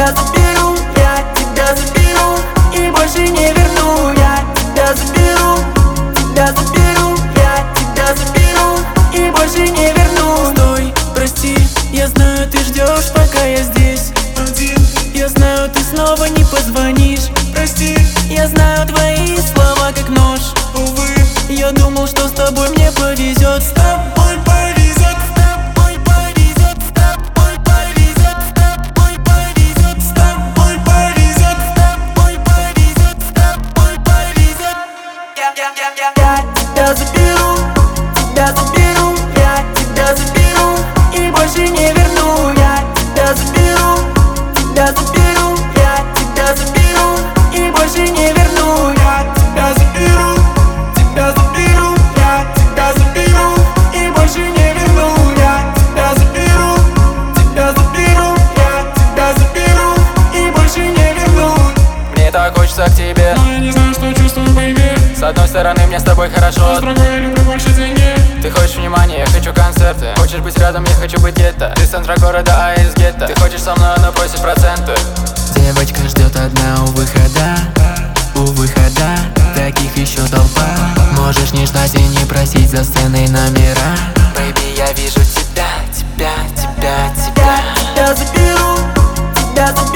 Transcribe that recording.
тебя заберу, я тебя заберу и больше не верну. Я тебя заберу, я тебя заберу и больше не верну. Стой, прости, я знаю, ты ждешь, пока я здесь один. Я знаю, ты снова не позвонишь. Прости, я знаю твои слова как нож. Увы, я думал, что с тобой мне повезет. С тобой повезет, с тобой повезет, с тобой повезет, с тобой повезет, с тобой повезет, с тобой повезет, с тобой повезет. Я тебя заберу, я тебя заберу и больше не верну. Я тебя заберу, я тебя заберу и больше не верну. Я тебя заберу, я тебя заберу и больше не верну. Я тебя заберу, я тебя заберу и больше не верну. Мне так хочется к тебе, но я не знаю, что чувствую, baby. С одной стороны мне с тобой хорошо, с другой я люблю больше денег. Ты хочешь внимания, я хочу концерты. Хочешь быть рядом, я хочу быть где-то. Ты с центра города, а из гетто. Ты хочешь со мной, но просишь проценты. Девочка ждет одна у выхода, таких еще толпа. Можешь не ждать и не просить за сценой номера. Baby, я вижу тебя. Я тебя заберу,